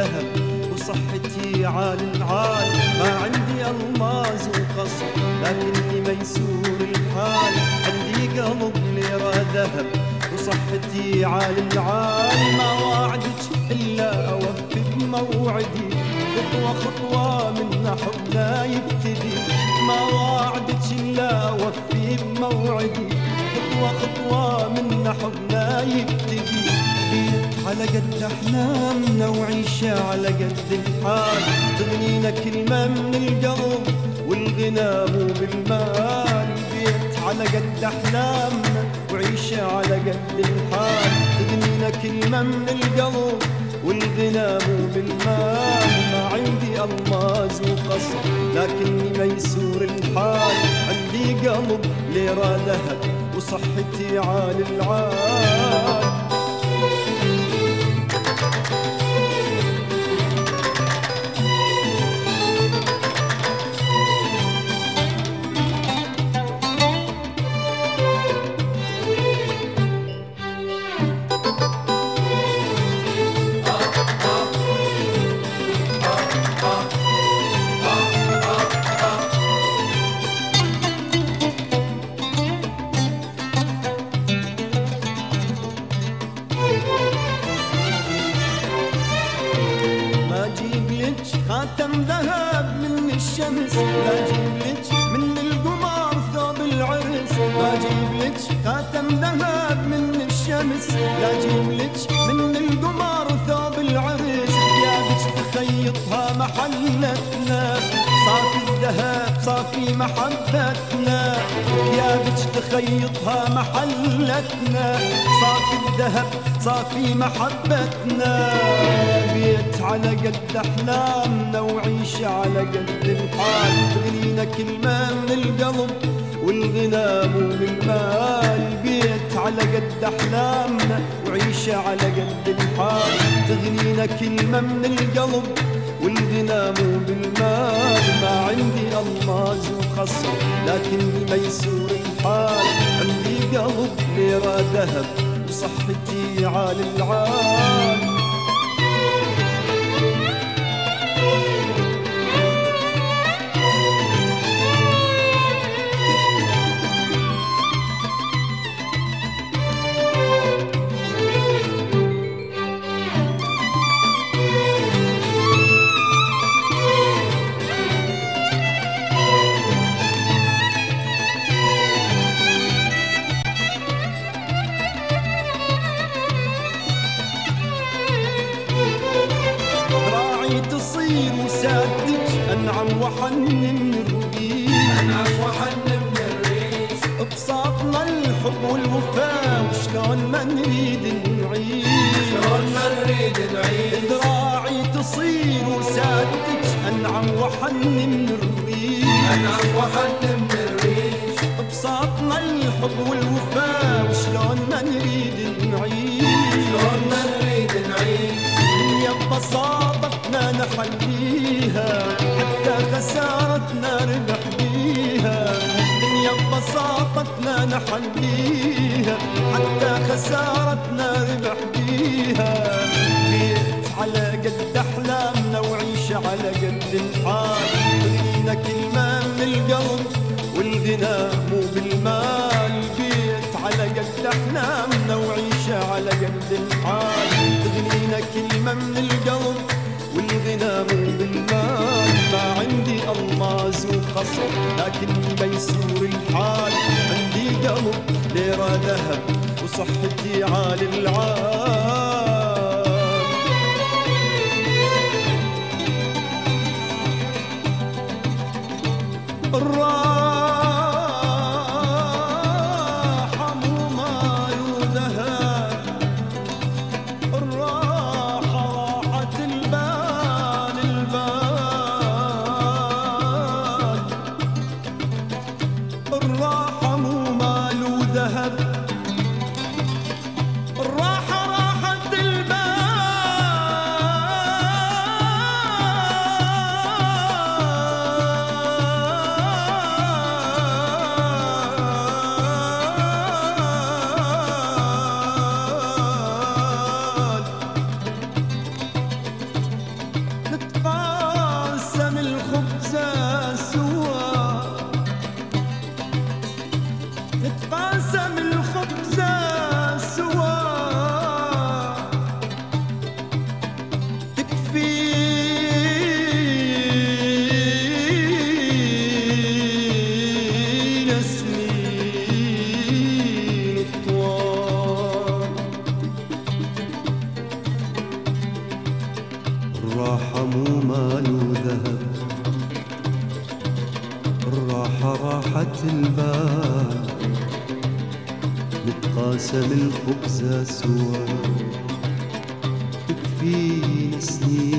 ذهب وصحتي عال العال. ما عندي ألماس وقصر لكني ميسور الحال. عندي قلب ليرة ذهب وصحتي عال العال. ما وعدك إلا أوفي بموعدي، خطوة خطوة من حبنا يبتدي. ما وعدك إلا أوفي بموعدي، خطوة خطوة من حبنا يبتدي. على قد أحلامنا وعيشة على قد الحال. تغنينا كلمة من القلب والغنى مو بالمال. بيت على قد أحلامنا وعيشة على قد الحال. تغنينا كلمة من القلب والغنى مو بالمال. ما عندي ألماس وقصر لكني ميسور الحال. عندي قلب ليرة ذهب وصحتي عال العال. خاتم ذهب من الشمس، لا جيب لك من القمر ثوب العرس. ما جيب لك خاتم ذهب من الشمس، لا جيب لك من القمر ثوب العرس. يا بك تخيطها محلتنا صافي الذهب صافي محبتنا. يا بك تخيطها محلتنا صافي الذهب صافي محبتنا. بيت على قد أحلامنا وعيش على قد الحال. تغنينا كلمة من القلب والغنى مو بالمال. بيت على قد أحلامنا وعيش على قد الحال. تغنينا كلمة من القلب والغنى مو بالمال. ما عندي ألماس وخصر لكني ميسور الحال. عندي قلب ليرة ذهب وصحتي عال العال. تصير وسادك أنعم وحنن الريش. أنعم وحنن الريش بساطنا الحب والوفاء وشلون ما نريد نعيش. شلون ما نريد نعيش. ذراعي تصير وسادك أنعم وحنن الريش. أنعم وحنن الريش بساطنا الحب والوفاء وشلون ما نريد نعيش. شلون ما نريد نعيش. الدنيا ببساطتنا نحليها حتى خسارتنا ربح بيها. الدنيا ببساطتنا نحليها حتى خسارتنا ربح بيها. بيت على قد أحلامنا وعيش على قد الحال. تغنينا كلمة من القلب والغنى مو بالمال. بيت على قد أحلامنا وعيش على قد الحال. تغنينا كلمة من القلب والغنى مو بالمال. ما عندي ألماس وقصر لكني ميسور الحال. عندي قلب ليرة ذهب وصحتي عال العال. الراحة مو مال وذهب. الراحة راحة الراحة مو مال وذهب، الراحة راحة البال، نتقاسم الخبزة سوا، تكفيني سنين